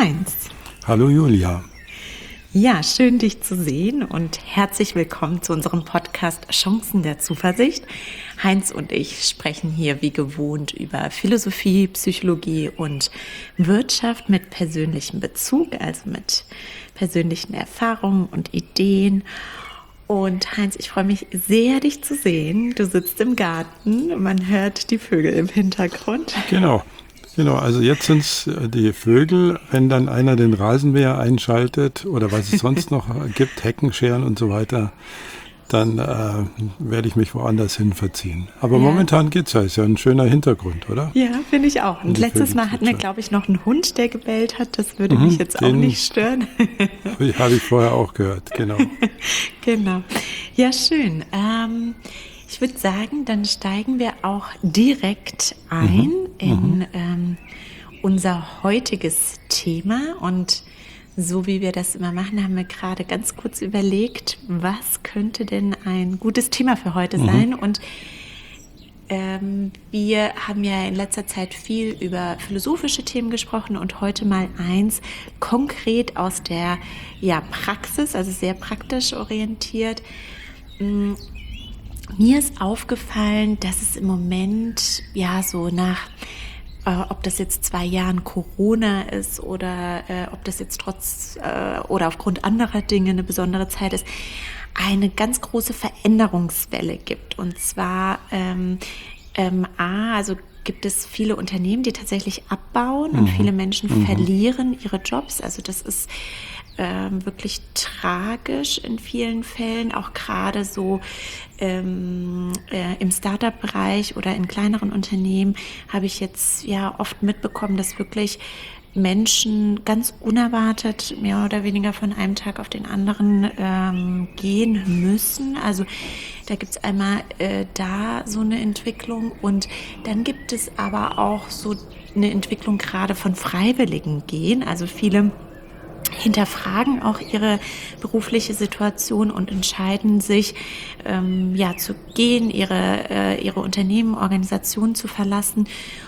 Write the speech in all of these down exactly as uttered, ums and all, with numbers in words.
Heinz. Hallo Julia. Ja, schön dich zu sehen und herzlich willkommen zu unserem Podcast Chancen der Zuversicht. Heinz und ich sprechen hier wie gewohnt über Philosophie, Psychologie und Wirtschaft mit persönlichem Bezug, also mit persönlichen Erfahrungen und Ideen. Und Heinz, ich freue mich sehr, dich zu sehen. Du sitzt im Garten, man hört die Vögel im Hintergrund. Genau. Genau, also jetzt sind es die Vögel, wenn dann einer den Rasenmäher einschaltet oder was es sonst noch gibt, Heckenscheren und so weiter, dann äh, werde ich mich woanders hin verziehen. Aber ja. Momentan geht's ja, ist ja ein schöner Hintergrund, oder? Ja, finde ich auch. Und letztes Vögel Mal hatten wir, glaube ich, noch einen Hund, der gebellt hat. Das würde mhm, mich jetzt auch nicht stören. Habe ich vorher auch gehört, genau. Genau. Ja, schön. Ähm, Ich würde sagen, dann steigen wir auch direkt ein mhm. in mhm. ähm, unser heutiges Thema. Und so wie wir das immer machen, haben wir gerade ganz kurz überlegt, was könnte denn ein gutes Thema für heute mhm. sein. Und ähm, wir haben ja in letzter Zeit viel über philosophische Themen gesprochen und heute mal eins konkret aus der ja, Praxis, also sehr praktisch orientiert. Mh, Mir ist aufgefallen, dass es im Moment, ja, so nach, äh, ob das jetzt zwei Jahren Corona ist oder äh, ob das jetzt trotz äh, oder aufgrund anderer Dinge eine besondere Zeit ist, eine ganz große Veränderungswelle gibt. Und zwar, ähm, ähm, A, also gibt es viele Unternehmen, die tatsächlich abbauen mhm. und viele Menschen mhm. verlieren ihre Jobs. Also das ist ähm, wirklich tragisch in vielen Fällen, auch gerade so ähm, äh, im Startup-Bereich oder in kleineren Unternehmen habe ich jetzt ja oft mitbekommen, dass wirklich Menschen ganz unerwartet mehr oder weniger von einem Tag auf den anderen ähm, gehen müssen. Also da gibt es einmal äh, da so eine Entwicklung und dann gibt es aber auch so eine Entwicklung gerade von freiwilligen Gehen. Also viele hinterfragen auch ihre berufliche Situation und entscheiden sich, ähm, ja, zu gehen, ihre, äh, ihre Unternehmen, Organisationen zu verlassen.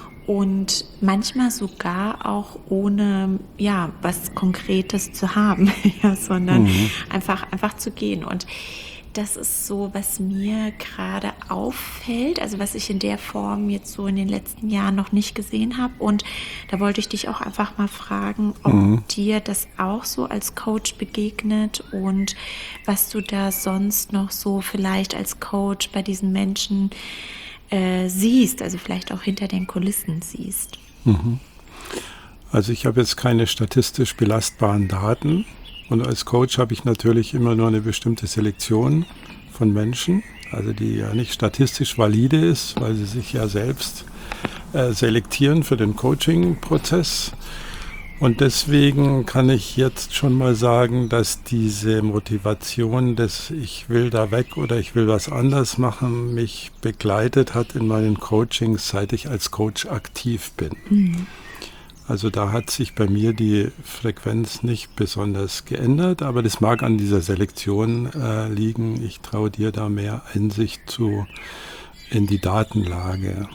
Und manchmal sogar auch ohne, ja, was Konkretes zu haben, ja, sondern mhm. einfach, einfach zu gehen. Und das ist so, was mir gerade auffällt, also was ich in der Form jetzt so in den letzten Jahren noch nicht gesehen habe. Und da wollte ich dich auch einfach mal fragen, ob mhm. dir das auch so als Coach begegnet und was du da sonst noch so vielleicht als Coach bei diesen Menschen äh, siehst, also vielleicht auch hinter den Kulissen siehst. Mhm. Also ich habe jetzt keine statistisch belastbaren Daten. Und als Coach habe ich natürlich immer nur eine bestimmte Selektion von Menschen, also die ja nicht statistisch valide ist, weil sie sich ja selbst äh, selektieren für den Coaching-Prozess. Und deswegen kann ich jetzt schon mal sagen, dass diese Motivation des Ich will da weg oder ich will was anders machen, mich begleitet hat in meinen Coachings, seit ich als Coach aktiv bin. Mhm. Also da hat sich bei mir die Frequenz nicht besonders geändert, aber das mag an dieser Selektion äh, liegen. Ich traue dir da mehr Einsicht zu in die Datenlage.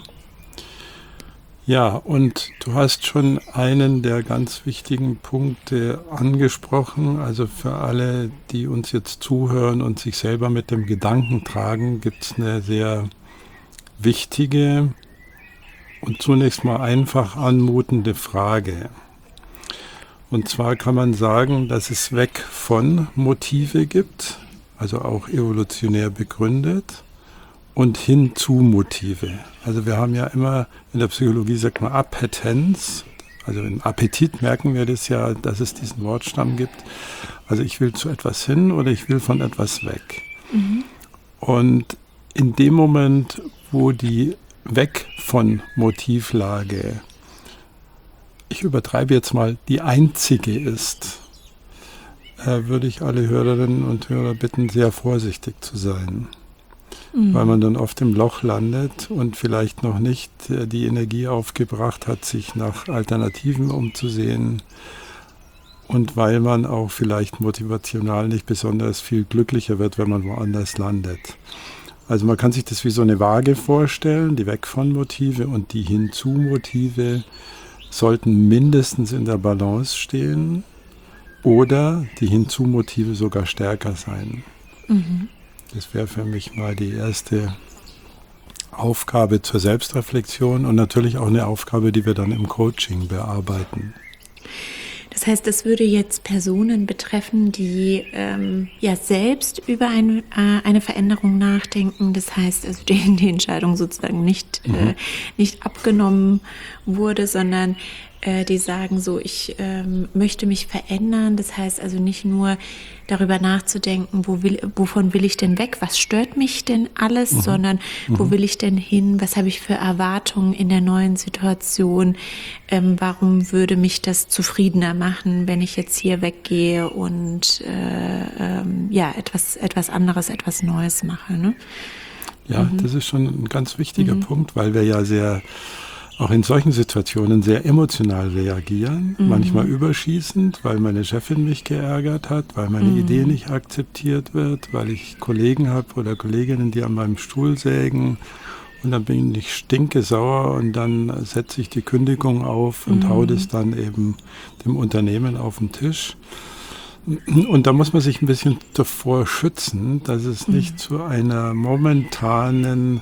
Ja, und du hast schon einen der ganz wichtigen Punkte angesprochen. Also für alle, die uns jetzt zuhören und sich selber mit dem Gedanken tragen, gibt es eine sehr wichtige und zunächst mal einfach anmutende Frage. Und zwar kann man sagen, dass es weg von Motive gibt, also auch evolutionär begründet, und hin zu Motive. Also wir haben ja immer, in der Psychologie sagt man Appetenz, also im Appetit merken wir das ja, dass es diesen Wortstamm gibt. Also ich will zu etwas hin oder ich will von etwas weg. Mhm. Und in dem Moment, wo die weg von Motivlage, ich übertreibe jetzt mal, die einzige ist, äh, würde ich alle Hörerinnen und Hörer bitten, sehr vorsichtig zu sein. Mhm. Weil man dann oft im Loch landet und vielleicht noch nicht äh, die Energie aufgebracht hat, sich nach Alternativen umzusehen und weil man auch vielleicht motivational nicht besonders viel glücklicher wird, wenn man woanders landet. Also man kann sich das wie so eine Waage vorstellen, die Weg von Motive und die Hinzu Motive. sollten mindestens in der Balance stehen oder die Hinzumotive sogar stärker sein. Mhm. Das wäre für mich mal die erste Aufgabe zur Selbstreflexion und natürlich auch eine Aufgabe, die wir dann im Coaching bearbeiten. Das heißt, das würde jetzt Personen betreffen, die ähm, ja selbst über ein, äh, eine Veränderung nachdenken. Das heißt, also die, die Entscheidung sozusagen nicht, mhm. äh, nicht abgenommen wurde, sondern äh, die sagen so, ich ähm, möchte mich verändern. Das heißt also nicht nur darüber nachzudenken, wo will, wovon will ich denn weg, was stört mich denn alles, mhm. sondern wo mhm. will ich denn hin, was habe ich für Erwartungen in der neuen Situation, ähm, warum würde mich das zufriedener machen, wenn ich jetzt hier weggehe und äh, ähm, ja etwas, etwas anderes, etwas Neues mache. Ne? Ja, mhm. das ist schon ein ganz wichtiger mhm. Punkt, weil wir ja sehr auch in solchen Situationen sehr emotional reagieren, mhm. manchmal überschießend, weil meine Chefin mich geärgert hat, weil meine mhm. Idee nicht akzeptiert wird, weil ich Kollegen habe oder Kolleginnen, die an meinem Stuhl sägen und dann bin ich stinkesauer und dann setze ich die Kündigung auf und mhm. hau das dann eben dem Unternehmen auf den Tisch. Und da muss man sich ein bisschen davor schützen, dass es nicht mhm. zu einer momentanen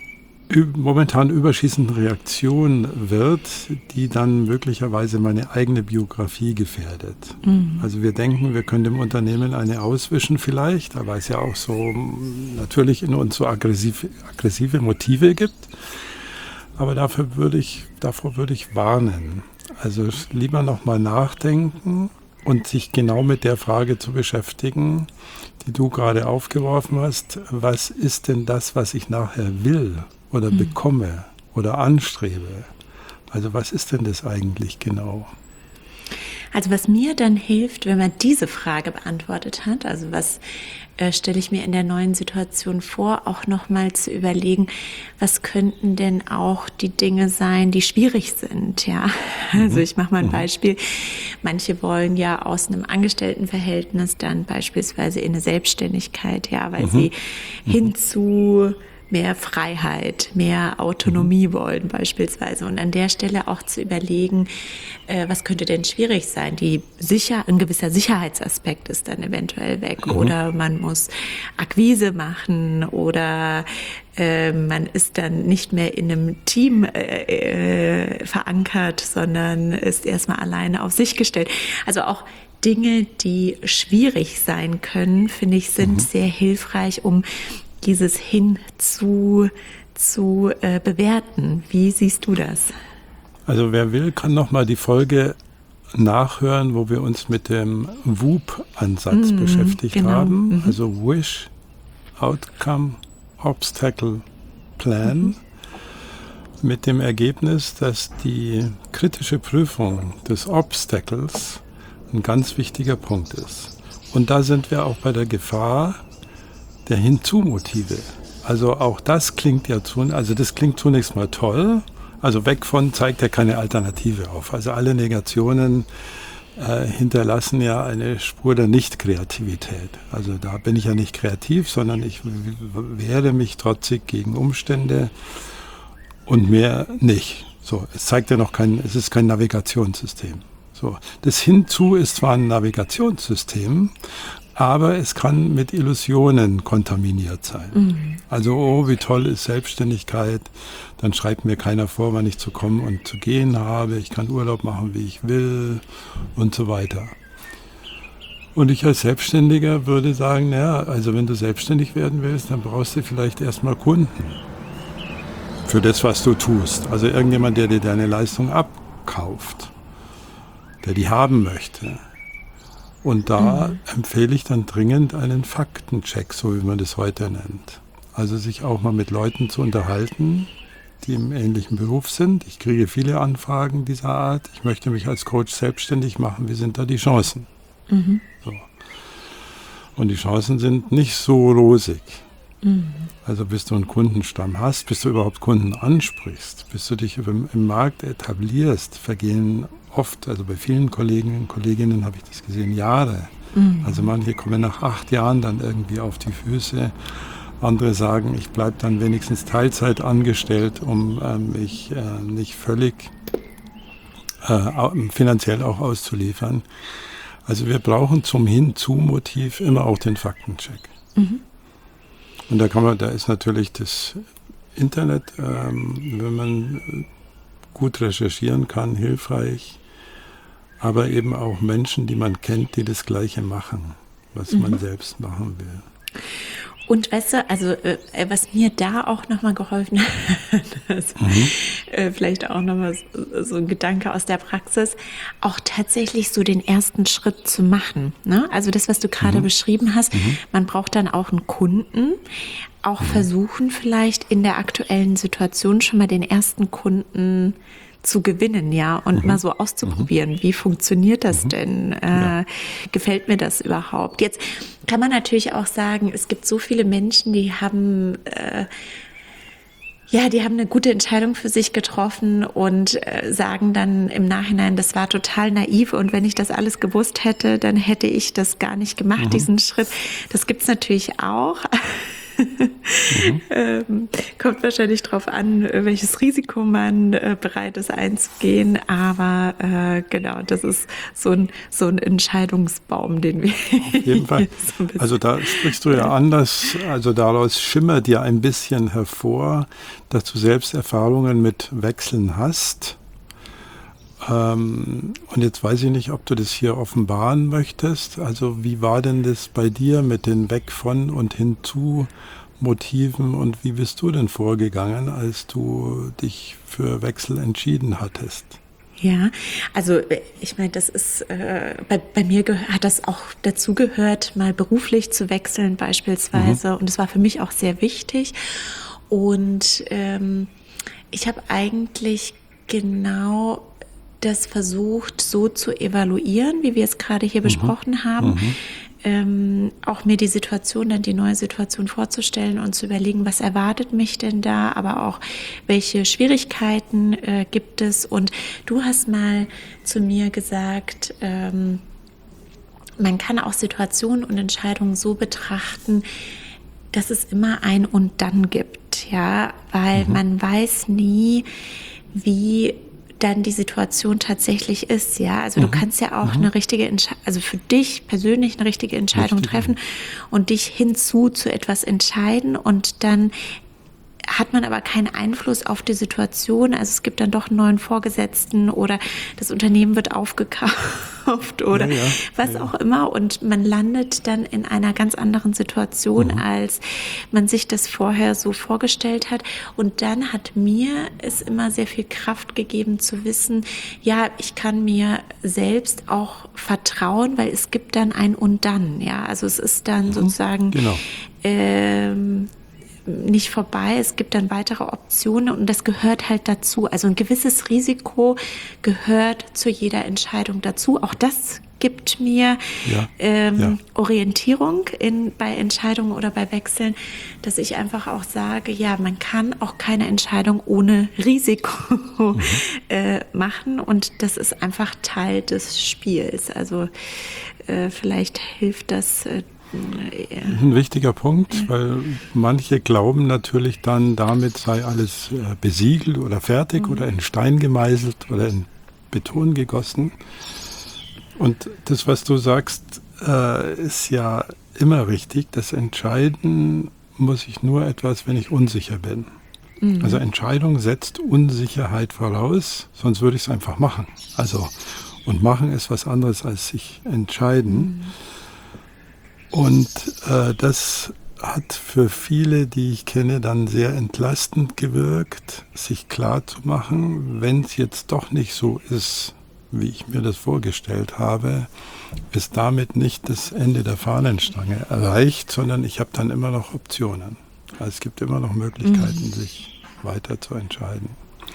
momentan überschießenden Reaktion wird, die dann möglicherweise meine eigene Biografie gefährdet. Mhm. Also wir denken, wir können dem Unternehmen eine auswischen vielleicht, aber es ja auch so natürlich in uns so aggressive, aggressive Motive gibt. Aber dafür würde ich, davor würde ich warnen. Also lieber nochmal nachdenken und sich genau mit der Frage zu beschäftigen, die du gerade aufgeworfen hast. Was ist denn das, was ich nachher will? Oder mhm. bekomme oder anstrebe. Also was ist denn das eigentlich genau? Also was mir dann hilft, wenn man diese Frage beantwortet hat, also was äh, stelle ich mir in der neuen Situation vor, auch nochmal zu überlegen, was könnten denn auch die Dinge sein, die schwierig sind, ja. Mhm. Also ich mache mal ein mhm. Beispiel. Manche wollen ja aus einem Angestelltenverhältnis dann beispielsweise in eine Selbstständigkeit, ja, weil mhm. sie mhm. hinzu mehr Freiheit, mehr Autonomie wollen beispielsweise. Und an der Stelle auch zu überlegen, äh, was könnte denn schwierig sein? Die sicher, ein gewisser Sicherheitsaspekt ist dann eventuell weg. Mhm. Oder man muss Akquise machen oder äh, man ist dann nicht mehr in einem Team äh, äh, verankert, sondern ist erstmal alleine auf sich gestellt. Also auch Dinge, die schwierig sein können, finde ich, sind mhm. sehr hilfreich, um dieses hin zu, zu äh, bewerten. Wie siehst du das? Also wer will, kann nochmal die Folge nachhören, wo wir uns mit dem W O O P-Ansatz mm, beschäftigt genau. haben. Mhm. Also Wish, Outcome, Obstacle, Plan. Mhm. Mit dem Ergebnis, dass die kritische Prüfung des Obstacles ein ganz wichtiger Punkt ist. Und da sind wir auch bei der Gefahr der Hinzumotive. Also auch das klingt ja zu, also das klingt zunächst mal toll. Also weg von zeigt ja keine Alternative auf. Also alle Negationen äh, hinterlassen ja eine Spur der Nicht-Kreativität. Also da bin ich ja nicht kreativ, sondern ich wehre mich trotzig gegen Umstände und mehr nicht. So, es zeigt ja noch kein, es ist kein Navigationssystem. So, das Hinzu ist zwar ein Navigationssystem, aber es kann mit Illusionen kontaminiert sein. Mhm. Also, oh, wie toll ist Selbstständigkeit, dann schreibt mir keiner vor, wann ich zu kommen und zu gehen habe, ich kann Urlaub machen, wie ich will und so weiter. Und ich als Selbstständiger würde sagen, naja, also wenn du selbstständig werden willst, dann brauchst du vielleicht erstmal Kunden für das, was du tust. Also irgendjemand, der dir deine Leistung abkauft, der die haben möchte. Und da mhm. empfehle ich dann dringend einen Faktencheck, so wie man das heute nennt. Also sich auch mal mit Leuten zu unterhalten, die im ähnlichen Beruf sind. Ich kriege viele Anfragen dieser Art. Ich möchte mich als Coach selbstständig machen. Wie sind da die Chancen? Mhm. So. Und die Chancen sind nicht so rosig. Mhm. Also bis du einen Kundenstamm hast, bis du überhaupt Kunden ansprichst, bis du dich im, im Markt etablierst, vergehen oft, also bei vielen Kolleginnen und Kolleginnen habe ich das gesehen, Jahre. Mhm. Also manche kommen nach acht Jahren dann irgendwie auf die Füße. Andere sagen, ich bleibe dann wenigstens Teilzeit angestellt, um äh, mich äh, nicht völlig äh, finanziell auch auszuliefern. Also wir brauchen zum Hinzu-Motiv immer auch den Faktencheck. Mhm. Und da kann man, da ist natürlich das Internet, ähm, wenn man gut recherchieren kann, hilfreich, aber eben auch Menschen, die man kennt, die das Gleiche machen, was mhm. man selbst machen will. Und weißt du, also äh, was mir da auch nochmal geholfen hat, also, mhm. äh, vielleicht auch nochmal so, so ein Gedanke aus der Praxis, auch tatsächlich so den ersten Schritt zu machen. Ne? Also das, was du gerade mhm. beschrieben hast, mhm. man braucht dann auch einen Kunden, auch mhm. versuchen vielleicht in der aktuellen Situation schon mal den ersten Kunden zu gewinnen, ja, und mhm. mal so auszuprobieren, mhm. wie funktioniert das mhm. denn? Äh, ja. Gefällt mir das überhaupt? Jetzt kann man natürlich auch sagen, es gibt so viele Menschen, die haben, äh, ja, die haben eine gute Entscheidung für sich getroffen und äh, sagen dann im Nachhinein, das war total naiv und wenn ich das alles gewusst hätte, dann hätte ich das gar nicht gemacht, mhm. diesen Schritt. Das gibt's natürlich auch. Mhm. ähm, kommt wahrscheinlich drauf an, welches Risiko man äh, bereit ist einzugehen, aber äh, genau, das ist so ein, so ein Entscheidungsbaum, den wir auf jeden Fall. So also da sprichst du ja anders, also daraus schimmert ja ein bisschen hervor, dass du selbst Erfahrungen mit Wechseln hast. Ähm, und jetzt weiß ich nicht, ob du das hier offenbaren möchtest. Also wie war denn das bei dir mit den Weg von und hinzu Motiven und wie bist du denn vorgegangen, als du dich für Wechsel entschieden hattest? Ja, also ich meine, das ist, äh, bei, bei mir geh- hat das auch dazu gehört, mal beruflich zu wechseln beispielsweise. Mhm. Und das war für mich auch sehr wichtig. Und ähm, ich habe eigentlich genau das versucht, so zu evaluieren, wie wir es gerade hier mhm. besprochen haben. Mhm. Ähm, auch mir die Situation, dann die neue Situation vorzustellen und zu überlegen, was erwartet mich denn da, aber auch welche Schwierigkeiten äh, gibt es. Und du hast mal zu mir gesagt, ähm, man kann auch Situationen und Entscheidungen so betrachten, dass es immer ein und dann gibt, ja, weil mhm. man weiß nie, wie dann die Situation tatsächlich ist, ja. Also mhm. du kannst ja auch mhm. eine richtige Entscheidung, also für dich persönlich eine richtige Entscheidung Richtig. treffen und dich hinzu zu etwas entscheiden und dann hat man aber keinen Einfluss auf die Situation. Also es gibt dann doch einen neuen Vorgesetzten oder das Unternehmen wird aufgekauft oder ja, ja, was ja. auch immer. Und man landet dann in einer ganz anderen Situation, mhm. als man sich das vorher so vorgestellt hat. Und dann hat mir es immer sehr viel Kraft gegeben zu wissen, ja, ich kann mir selbst auch vertrauen, weil es gibt dann ein und dann. Ja, also es ist dann mhm. sozusagen genau. ähm, nicht vorbei, es gibt dann weitere Optionen und das gehört halt dazu. Also ein gewisses Risiko gehört zu jeder Entscheidung dazu. Auch das gibt mir ja, ähm, ja. Orientierung in, bei Entscheidungen oder bei Wechseln, dass ich einfach auch sage, ja, man kann auch keine Entscheidung ohne Risiko mhm. äh, machen und das ist einfach Teil des Spiels. Also äh, vielleicht hilft das äh, ein wichtiger Punkt, ja. weil manche glauben natürlich dann, damit sei alles besiegelt oder fertig mhm. oder in Stein gemeißelt oder in Beton gegossen. Und das, was du sagst, äh, ist ja immer richtig. Das Entscheiden muss ich nur etwas, wenn ich unsicher bin. Mhm. Also Entscheidung setzt Unsicherheit voraus, sonst würde ich es einfach machen. Also, und machen ist was anderes als sich entscheiden. Mhm. Und äh, das hat für viele, die ich kenne, dann sehr entlastend gewirkt, sich klar zu machen, wenn es jetzt doch nicht so ist, wie ich mir das vorgestellt habe, ist damit nicht das Ende der Fahnenstange erreicht, sondern ich habe dann immer noch Optionen. Also es gibt immer noch Möglichkeiten, mhm. sich weiter zu entscheiden.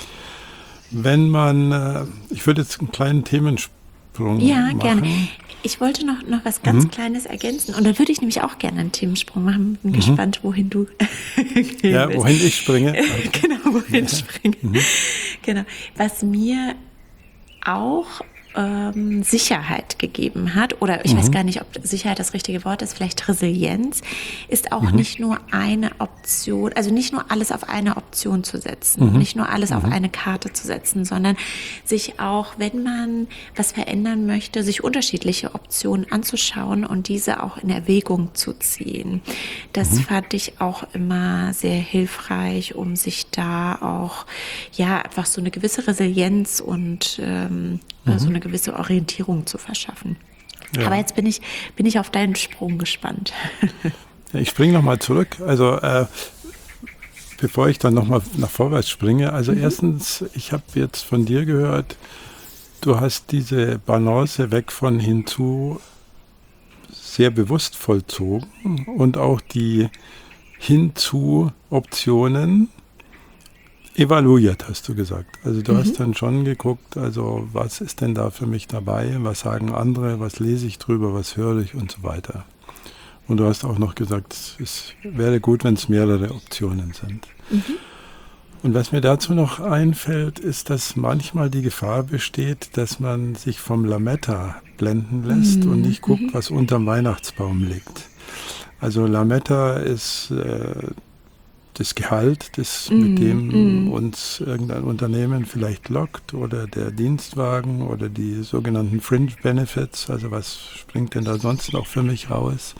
Wenn man, äh, ich würde jetzt einen kleinen Themensprung ja, machen. Ja, gerne. Ich wollte noch, noch was ganz mhm. Kleines ergänzen. Und dann würde ich nämlich auch gerne einen Themensprung machen. Bin mhm. gespannt, wohin du gehen Ja, willst. wohin ich springe. Okay. Genau, wohin ja. ich springe. Mhm. Genau. Was mir auch ähm, Sicherheit gegeben hat, oder ich mhm. weiß gar nicht, ob Sicherheit das richtige Wort ist, vielleicht Resilienz, ist auch mhm. nicht nur eine Option, also nicht nur alles auf eine Option zu setzen, mhm. nicht nur alles mhm. auf eine Karte zu setzen, sondern sich auch, wenn man was verändern möchte, sich unterschiedliche Optionen anzuschauen und diese auch in Erwägung zu ziehen. Das mhm. fand ich auch immer sehr hilfreich, um sich da auch, ja, einfach so eine gewisse Resilienz und ähm, mhm. so eine gewisse Orientierung zu verschaffen. Ja. Aber jetzt bin ich, bin ich auf deinen Sprung gespannt. Ja, ich springe nochmal zurück. Also äh, bevor ich dann nochmal nach vorwärts springe. Also mhm. erstens, ich habe jetzt von dir gehört, du hast diese Balance weg von hinzu sehr bewusst vollzogen und auch die hinzu Optionen evaluiert, hast du gesagt. Also du mhm. hast dann schon geguckt, also was ist denn da für mich dabei, was sagen andere, was lese ich drüber, was höre ich und so weiter. Und du hast auch noch gesagt, es wäre gut, wenn es mehrere Optionen sind. Mhm. Und was mir dazu noch einfällt, ist, dass manchmal die Gefahr besteht, dass man sich vom Lametta blenden lässt mhm. und nicht guckt, was unterm Weihnachtsbaum liegt. Also Lametta ist äh, das Gehalt, das mm, mit dem mm. uns irgendein Unternehmen vielleicht lockt, oder der Dienstwagen oder die sogenannten Fringe Benefits, also was springt denn da sonst noch für mich raus?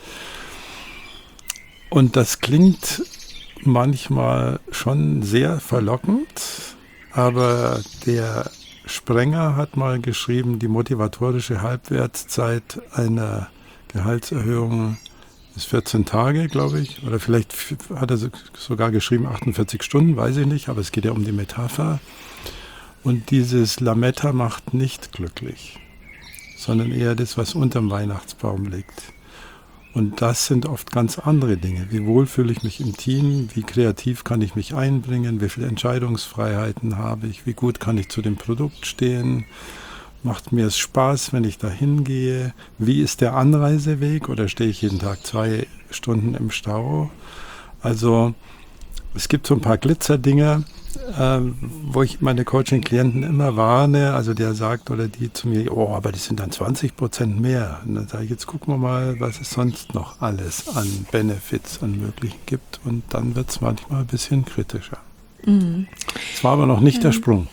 Und das klingt manchmal schon sehr verlockend, aber der Sprenger hat mal geschrieben, die motivatorische Halbwertszeit einer Gehaltserhöhung ist vierzehn Tage, glaube ich, oder vielleicht hat er sogar geschrieben achtundvierzig Stunden, weiß ich nicht, aber es geht ja um die Metapher. Und dieses Lametta macht nicht glücklich, sondern eher das, was unterm Weihnachtsbaum liegt. Und das sind oft ganz andere Dinge. Wie wohl fühle ich mich im Team? Wie kreativ kann ich mich einbringen? Wie viele Entscheidungsfreiheiten habe ich? Wie gut kann ich zu dem Produkt stehen? Macht mir es Spaß, wenn ich da hingehe? Wie ist der Anreiseweg? Oder stehe ich jeden Tag zwei Stunden im Stau? Also es gibt so ein paar Glitzerdinge, äh, wo ich meine Coaching-Klienten immer warne. Also der sagt oder die zu mir, oh, aber die sind dann zwanzig Prozent mehr. Und dann sage ich, jetzt gucken wir mal, was es sonst noch alles an Benefits, an Möglichen gibt. Und dann wird es manchmal ein bisschen kritischer. Es mhm. war aber noch nicht mhm. der Sprung.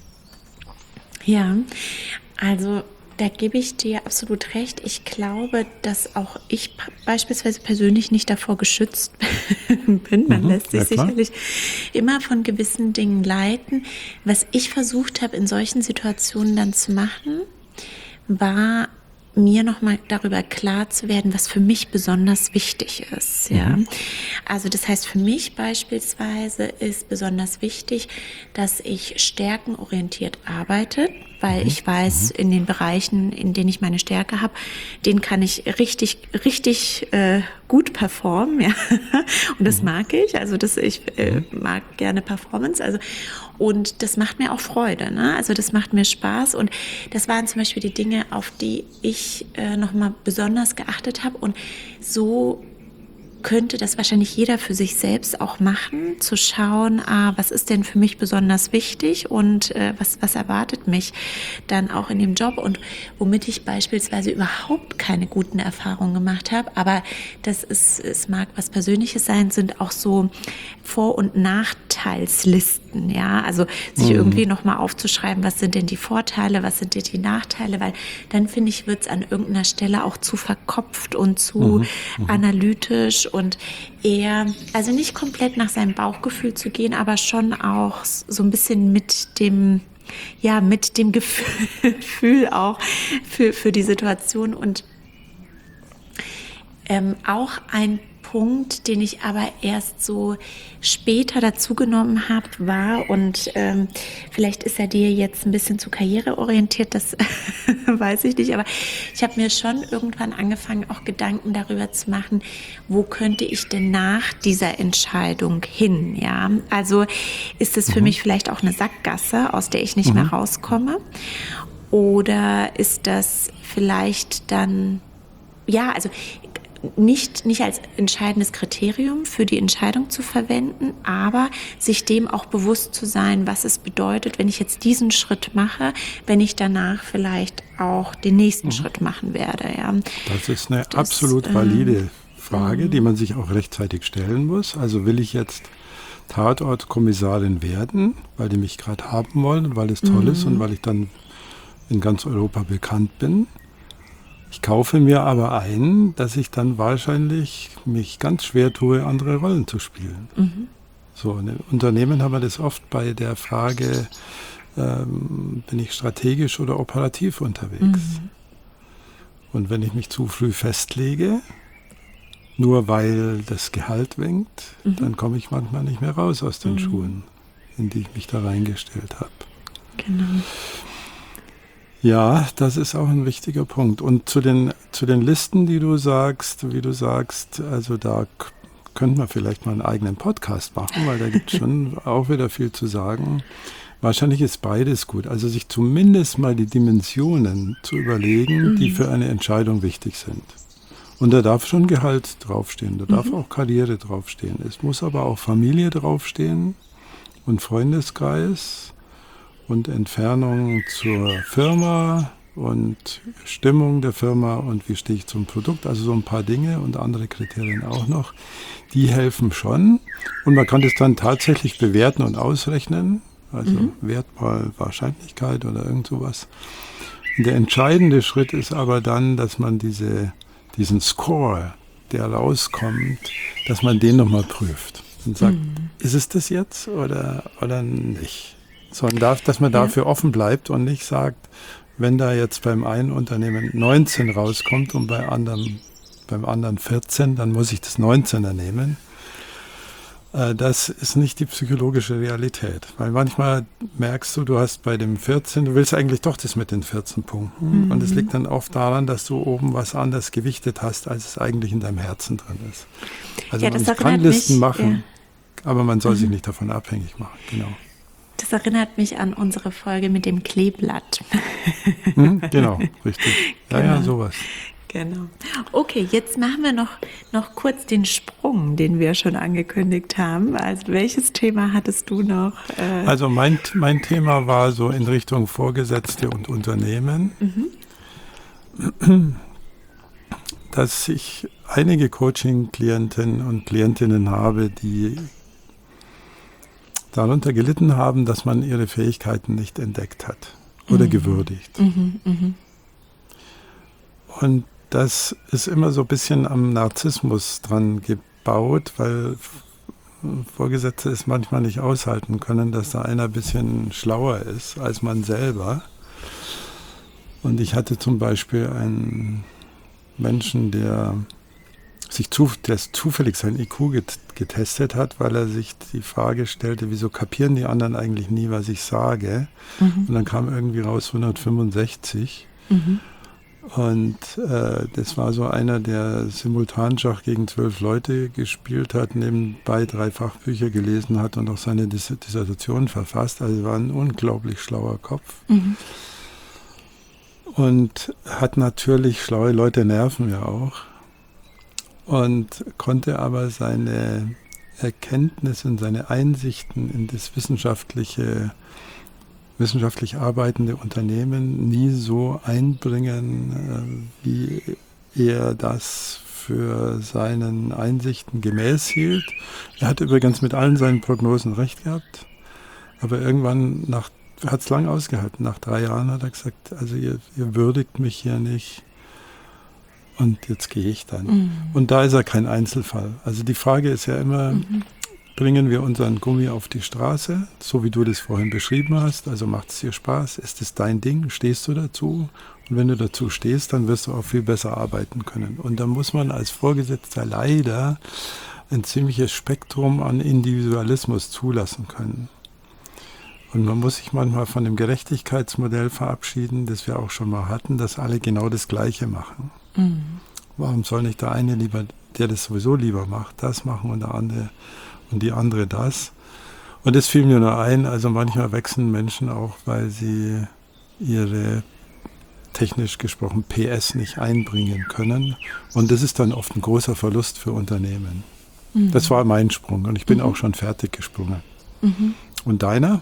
Ja, also da gebe ich dir absolut recht. Ich glaube, dass auch ich beispielsweise persönlich nicht davor geschützt bin. Man mhm, lässt sich ja, sicherlich immer von gewissen Dingen leiten. Was ich versucht habe, in solchen Situationen dann zu machen, war mir nochmal darüber klar zu werden, was für mich besonders wichtig ist. Ja? Mhm. Also das heißt, für mich beispielsweise ist besonders wichtig, dass ich stärkenorientiert arbeite, weil mhm. ich weiß, in den Bereichen, in denen ich meine Stärke habe, den kann ich richtig, richtig äh, gut performen. Ja? Und das mhm. mag ich. Also das, ich äh, mag gerne Performance. Also und das macht mir auch Freude. Ne? Also das macht mir Spaß. Und das waren zum Beispiel die Dinge, auf die ich äh, nochmal besonders geachtet habe. Und so könnte das wahrscheinlich jeder für sich selbst auch machen, zu schauen, ah, was ist denn für mich besonders wichtig und äh, was, was erwartet mich dann auch in dem Job und womit ich beispielsweise überhaupt keine guten Erfahrungen gemacht habe. Aber das ist, es mag was Persönliches sein, sind auch so Vor- und Nachteilslisten, ja, also sich mhm. irgendwie nochmal aufzuschreiben, was sind denn die Vorteile, was sind denn die Nachteile, weil dann finde ich, wird es an irgendeiner Stelle auch zu verkopft und zu mhm. Mhm. analytisch und eher, also nicht komplett nach seinem Bauchgefühl zu gehen, aber schon auch so ein bisschen mit dem, ja, mit dem Gefühl auch für, für die Situation. Und ähm, auch ein Punkt, den ich aber erst so später dazugenommen habe, war, und ähm, vielleicht ist er dir jetzt ein bisschen zu karriereorientiert, das weiß ich nicht, aber ich habe mir schon irgendwann angefangen, auch Gedanken darüber zu machen, wo könnte ich denn nach dieser Entscheidung hin, ja, also ist es für mhm. mich vielleicht auch eine Sackgasse, aus der ich nicht mhm. mehr rauskomme, oder ist das vielleicht dann, ja, also nicht, nicht als entscheidendes Kriterium für die Entscheidung zu verwenden, aber sich dem auch bewusst zu sein, was es bedeutet, wenn ich jetzt diesen Schritt mache, wenn ich danach vielleicht auch den nächsten mhm. Schritt machen werde. Ja. Das ist eine das, absolut valide äh, Frage, die man sich auch rechtzeitig stellen muss. Also will ich jetzt Tatortkommissarin werden, weil die mich gerade haben wollen, weil es toll mhm. ist und weil ich dann in ganz Europa bekannt bin. Ich kaufe mir aber ein, dass ich dann wahrscheinlich mich ganz schwer tue, andere Rollen zu spielen. Mhm. So, in den Unternehmen haben wir das oft bei der Frage, ähm, bin ich strategisch oder operativ unterwegs? Mhm. Und wenn ich mich zu früh festlege, nur weil das Gehalt winkt, mhm. dann komme ich manchmal nicht mehr raus aus den mhm. Schuhen, in die ich mich da reingestellt habe. Genau. Ja, das ist auch ein wichtiger Punkt. Und zu den, zu den Listen, die du sagst, wie du sagst, also da k- könnte man vielleicht mal einen eigenen Podcast machen, weil da gibt es schon auch wieder viel zu sagen. Wahrscheinlich ist beides gut. Also sich zumindest mal die Dimensionen zu überlegen, mhm. die für eine Entscheidung wichtig sind. Und da darf schon Gehalt draufstehen, da darf mhm. auch Karriere draufstehen. Es muss aber auch Familie draufstehen und Freundeskreis und Entfernung zur Firma und Stimmung der Firma und wie stehe ich zum Produkt. Also so ein paar Dinge und andere Kriterien auch noch. Die helfen schon. Und man kann das dann tatsächlich bewerten und ausrechnen. Also mhm. Wert mal Wahrscheinlichkeit oder irgend sowas. Und der entscheidende Schritt ist aber dann, dass man diese, diesen Score, der rauskommt, dass man den nochmal prüft. Und sagt, mhm. ist es das jetzt oder, oder nicht? Sondern darf, dass man dafür ja. offen bleibt und nicht sagt, wenn da jetzt beim einen Unternehmen neunzehn rauskommt und bei anderen, beim anderen vierzehn, dann muss ich das neunzehner nehmen. Äh, das ist nicht die psychologische Realität. Weil manchmal merkst du, du hast bei dem vierzehn, du willst eigentlich doch das mit den vierzehn Punkten. Mhm. Und es liegt dann oft daran, dass du oben was anders gewichtet hast, als es eigentlich in deinem Herzen drin ist. Also ja, man das kann Listen mich, machen, ja. aber man soll mhm. sich nicht davon abhängig machen. Genau. Das erinnert mich an unsere Folge mit dem Kleeblatt. Hm, genau, richtig. Ja, genau. ja, sowas. Genau. Okay, jetzt machen wir noch, noch kurz den Sprung, den wir schon angekündigt haben. Also welches Thema hattest du noch? Äh also mein, mein Thema war so in Richtung Vorgesetzte und Unternehmen, mhm. dass ich einige Coaching-Klientinnen und Klientinnen habe, die darunter gelitten haben, dass man ihre Fähigkeiten nicht entdeckt hat oder mhm. gewürdigt. Mhm, mh. Und das ist immer so ein bisschen am Narzissmus dran gebaut, weil Vorgesetzte es manchmal nicht aushalten können, dass da einer ein bisschen schlauer ist als man selber. Und ich hatte zum Beispiel einen Menschen, der sich zu, der zufällig sein I Q get, getestet hat, weil er sich die Frage stellte, wieso kapieren die anderen eigentlich nie, was ich sage? Mhm. Und dann kam irgendwie raus hundertfünfundsechzig. Mhm. Und äh, das war so einer, der Simultanschach gegen zwölf Leute gespielt hat, nebenbei drei Fachbücher gelesen hat und auch seine Dis- Dissertation verfasst. Also war ein unglaublich schlauer Kopf. Mhm. Und hat natürlich, schlaue Leute nerven ja auch. Und konnte aber seine Erkenntnisse und seine Einsichten in das wissenschaftliche, wissenschaftlich arbeitende Unternehmen nie so einbringen, wie er das für seinen Einsichten gemäß hielt. Er hat übrigens mit allen seinen Prognosen recht gehabt, aber irgendwann nach, hat es lang ausgehalten. Nach drei Jahren hat er gesagt, also ihr, ihr würdigt mich hier nicht. Und jetzt gehe ich dann. Mhm. Und da ist er kein Einzelfall. Also die Frage ist ja immer, mhm. bringen wir unseren Gummi auf die Straße, so wie du das vorhin beschrieben hast, also macht es dir Spaß, ist es dein Ding, stehst du dazu? Und wenn du dazu stehst, dann wirst du auch viel besser arbeiten können. Und da muss man als Vorgesetzter leider ein ziemliches Spektrum an Individualismus zulassen können. Und man muss sich manchmal von dem Gerechtigkeitsmodell verabschieden, das wir auch schon mal hatten, dass alle genau das Gleiche machen. Mhm. Warum soll nicht der eine lieber, der das sowieso lieber macht, das machen und der andere und die andere das? Und das fiel mir nur ein, also manchmal wechseln Menschen auch, weil sie ihre technisch gesprochen P S nicht einbringen können. Und das ist dann oft ein großer Verlust für Unternehmen. Mhm. Das war mein Sprung und ich bin mhm. auch schon fertig gesprungen. Mhm. Und deiner?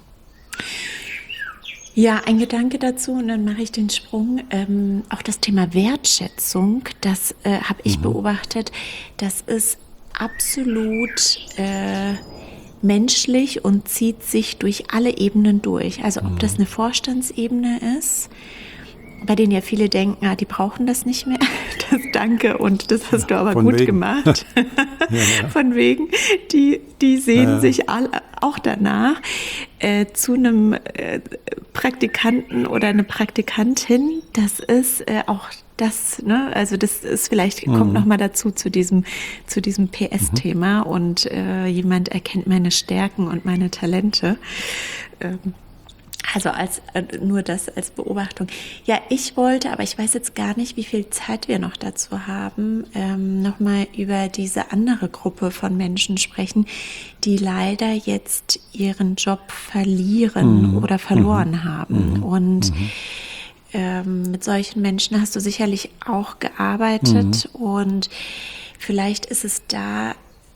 Ja, ein Gedanke dazu und dann mache ich den Sprung. Ähm, auch das Thema Wertschätzung, das äh, habe ich mhm. beobachtet, das ist absolut äh, menschlich und zieht sich durch alle Ebenen durch. Also ob mhm. das eine Vorstandsebene ist, bei denen ja viele denken, ah, die brauchen das nicht mehr. Das danke und das hast du aber Von gut wegen. gemacht. ja, ja. Von wegen, die, die sehen ja. sich alle, auch danach äh, zu einem äh, Praktikanten oder eine Praktikantin. Das ist äh, auch das, ne? Also das ist vielleicht, mhm. kommt nochmal dazu zu diesem, zu diesem P S-Thema mhm. und äh, jemand erkennt meine Stärken und meine Talente. Ähm, Also als äh, nur das als Beobachtung. Ja, ich wollte, aber ich weiß jetzt gar nicht, wie viel Zeit wir noch dazu haben, ähm, nochmal über diese andere Gruppe von Menschen sprechen, die leider jetzt ihren Job verlieren mhm. oder verloren mhm. haben. Mhm. Und mhm. ähm, mit solchen Menschen hast du sicherlich auch gearbeitet mhm. und vielleicht ist es da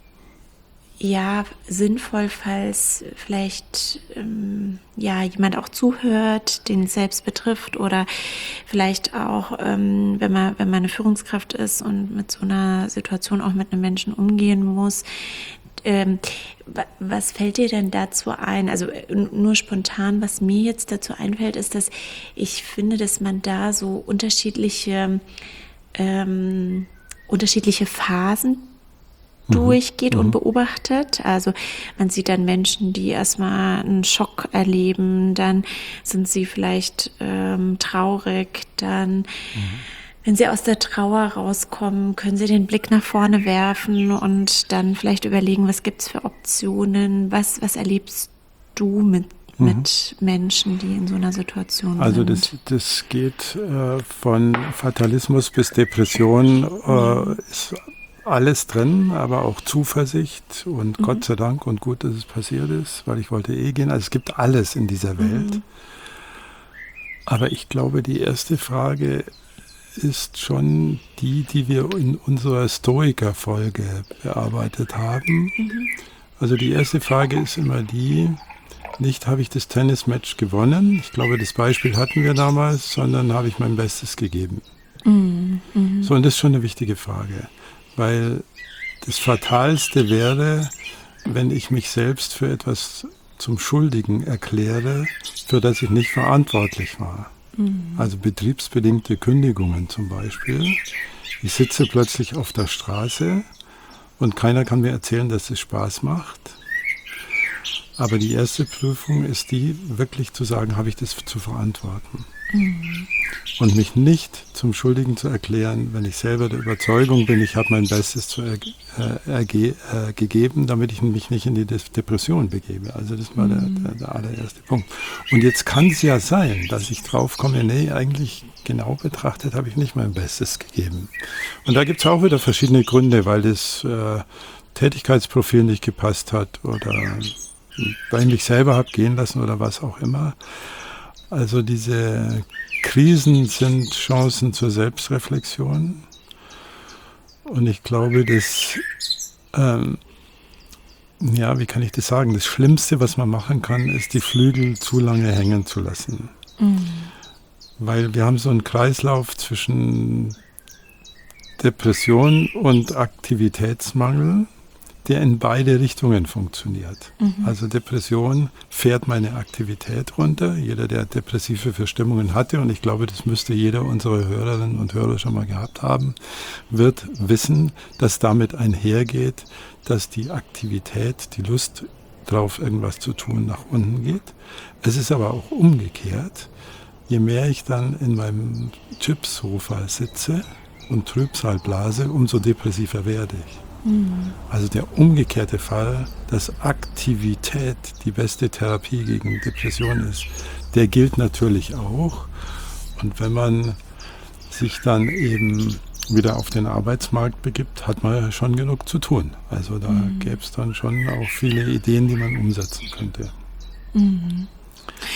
ja sinnvoll, falls vielleicht ähm, ja jemand auch zuhört, den es selbst betrifft oder vielleicht auch, ähm, wenn man wenn man eine Führungskraft ist und mit so einer Situation auch mit einem Menschen umgehen muss. Ähm, was fällt dir denn dazu ein? Also nur spontan, was mir jetzt dazu einfällt, ist, dass ich finde, dass man da so unterschiedliche ähm, unterschiedliche Phasen durchgeht mhm. und beobachtet. Also man sieht dann Menschen, die erstmal einen Schock erleben, dann sind sie vielleicht ähm, traurig, dann, mhm. wenn sie aus der Trauer rauskommen, können sie den Blick nach vorne werfen und dann vielleicht überlegen, was gibt's für Optionen, was, was erlebst du mit mhm. mit Menschen, die in so einer Situation also sind? Also das, das geht äh, von Fatalismus bis Depression, äh, mhm. ist alles drin, aber auch Zuversicht und mhm. Gott sei Dank und gut, dass es passiert ist, weil ich wollte eh gehen. Also es gibt alles in dieser Welt. Mhm. Aber ich glaube, die erste Frage ist schon die, die wir in unserer Stoiker-Folge bearbeitet haben. Mhm. Also die erste Frage ist immer die, nicht habe ich das Tennismatch gewonnen, ich glaube, das Beispiel hatten wir damals, sondern habe ich mein Bestes gegeben. Mhm. Mhm. So, und das ist schon eine wichtige Frage. Weil das Fatalste wäre, wenn ich mich selbst für etwas zum Schuldigen erkläre, für das ich nicht verantwortlich war. Mhm. Also betriebsbedingte Kündigungen zum Beispiel. Ich sitze plötzlich auf der Straße und keiner kann mir erzählen, dass es Spaß macht. Aber die erste Prüfung ist die, wirklich zu sagen, habe ich das zu verantworten? Mhm. Und mich nicht zum Schuldigen zu erklären, wenn ich selber der Überzeugung bin, ich habe mein Bestes zu er, äh, erge, äh, gegeben, damit ich mich nicht in die De- Depression begebe. Also das war mhm. der, der, der allererste Punkt. Und jetzt kann es ja sein, dass ich drauf komme, nee, eigentlich genau betrachtet habe ich nicht mein Bestes gegeben. Und da gibt es auch wieder verschiedene Gründe, weil das äh, Tätigkeitsprofil nicht gepasst hat oder weil ich mich selber habe gehen lassen oder was auch immer. Also diese Krisen sind Chancen zur Selbstreflexion. Und ich glaube, dass, ähm, ja, wie kann ich das sagen? Das Schlimmste, was man machen kann, ist, die Flügel zu lange hängen zu lassen. Mhm. Weil wir haben so einen Kreislauf zwischen Depression und Aktivitätsmangel, der in beide Richtungen funktioniert. Mhm. Also Depression fährt meine Aktivität runter. Jeder, der depressive Verstimmungen hatte, und ich glaube, das müsste jeder unserer Hörerinnen und Hörer schon mal gehabt haben, wird wissen, dass damit einhergeht, dass die Aktivität, die Lust drauf, irgendwas zu tun, nach unten geht. Es ist aber auch umgekehrt. Je mehr ich dann in meinem Chipssofa sitze und Trübsal blase, umso depressiver werde ich. Also der umgekehrte Fall, dass Aktivität die beste Therapie gegen Depression ist, der gilt natürlich auch. Und wenn man sich dann eben wieder auf den Arbeitsmarkt begibt, hat man ja schon genug zu tun. Also da mhm. gäbe es dann schon auch viele Ideen, die man umsetzen könnte. Mhm.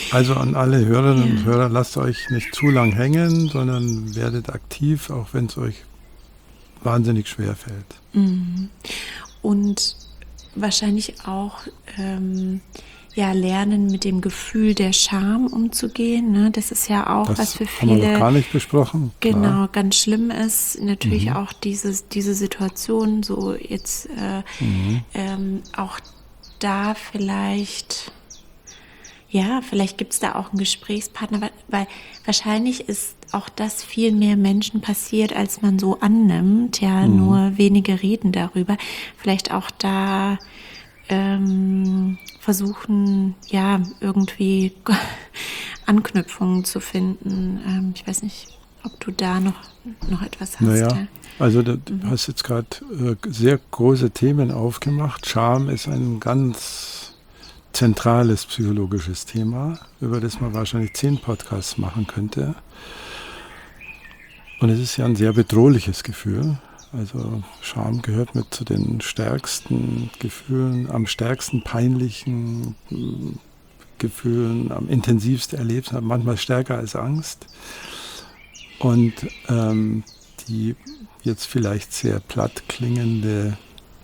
Also an alle Hörerinnen Ja. und Hörer, lasst euch nicht zu lang hängen, sondern werdet aktiv, auch wenn es euch wahnsinnig schwer fällt. Und wahrscheinlich auch ähm, ja, lernen, mit dem Gefühl der Scham umzugehen. Ne? Das ist ja auch, Das was für haben wir noch viele gar nicht besprochen. genau Klar. ganz schlimm ist. Natürlich auch dieses, diese Situation, so jetzt äh, ähm, auch da vielleicht, ja, vielleicht gibt es da auch einen Gesprächspartner, weil, weil wahrscheinlich ist auch das viel mehr Menschen passiert, als man so annimmt. Ja, nur wenige reden darüber. Vielleicht auch da ähm, versuchen, ja, irgendwie Anknüpfungen zu finden. Ähm, ich weiß nicht, ob du da noch, noch etwas hast. Naja, Ja? also du du hast jetzt gerade äh, sehr große Themen aufgemacht. Scham ist ein ganz zentrales psychologisches Thema, über das man wahrscheinlich zehn Podcasts machen könnte. Und es ist ja ein sehr bedrohliches Gefühl. Also Scham gehört mit zu den stärksten Gefühlen, am stärksten peinlichen mm, Gefühlen, am intensivsten erlebt, manchmal stärker als Angst. Und ähm, die jetzt vielleicht sehr platt klingende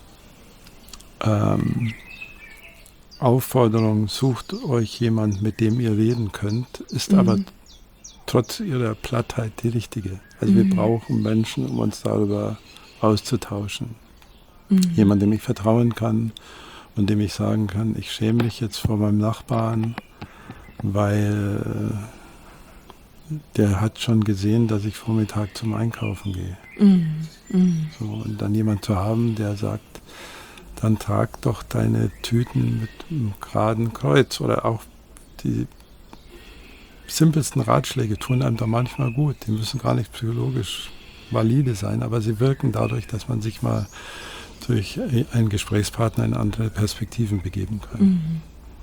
ähm, Aufforderung, sucht euch jemand, mit dem ihr reden könnt, ist Mhm. aber trotz ihrer Plattheit die richtige. Also wir brauchen Menschen, um uns darüber auszutauschen. Jemand, dem ich vertrauen kann und dem ich sagen kann, ich schäme mich jetzt vor meinem Nachbarn, weil äh, der hat schon gesehen, dass ich Vormittag zum Einkaufen gehe. So, und dann jemand zu haben, der sagt, dann trag doch deine Tüten mit einem geraden Kreuz, oder auch die simpelsten Ratschläge tun einem da manchmal gut. Die müssen gar nicht psychologisch valide sein, aber sie wirken dadurch, dass man sich mal durch einen Gesprächspartner in andere Perspektiven begeben kann.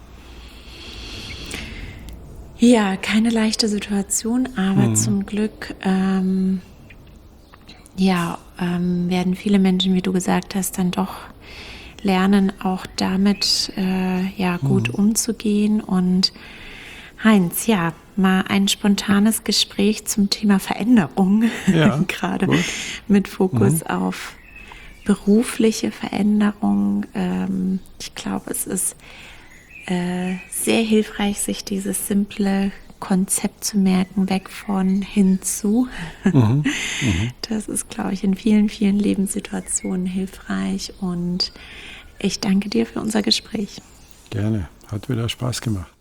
Ja, keine leichte Situation, aber zum Glück ähm, ja, ähm, werden viele Menschen, wie du gesagt hast, dann doch lernen, auch damit äh, ja, gut umzugehen. Und Heinz, ja, mal ein spontanes Gespräch zum Thema Veränderung, Ja, gerade gut. mit Fokus auf berufliche Veränderung. Ähm, ich glaube, es ist äh, sehr hilfreich, sich dieses simple Konzept zu merken, weg von hinzu. Das ist, glaube ich, in vielen, vielen Lebenssituationen hilfreich. Und ich danke dir für unser Gespräch. Gerne. Hat wieder Spaß gemacht.